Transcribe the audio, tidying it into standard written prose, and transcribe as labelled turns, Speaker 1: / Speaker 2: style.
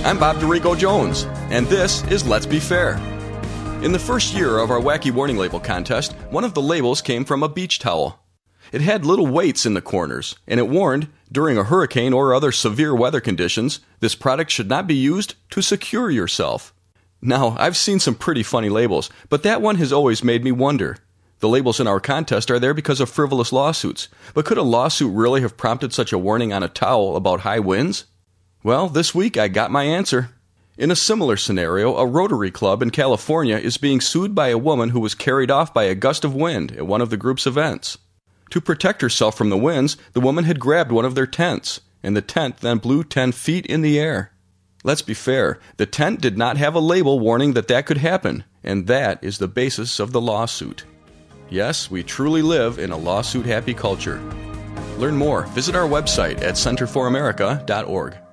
Speaker 1: I'm Bob DeRico Jones, and this is Let's Be Fair. In the first year of our Wacky Warning Label contest, one of the labels came from a beach towel. It had little weights in the corners, and it warned, during a hurricane or other severe weather conditions, this product should not be used to secure yourself. Now, I've seen some pretty funny labels, but that one has always made me wonder. The labels in our contest are there because of frivolous lawsuits, but could a lawsuit really have prompted such a warning on a towel about high winds? Well, this week I got my answer. In a similar scenario, a Rotary Club in California is being sued by a woman who was carried off by a gust of wind at one of the group's events. To protect herself from the winds, the woman had grabbed one of their tents, and the tent then blew 10 feet in the air. Let's be fair, the tent did not have a label warning that could happen, and that is the basis of the lawsuit. Yes, we truly live in a lawsuit-happy culture. Learn more. Visit our website at centerforamerica.org.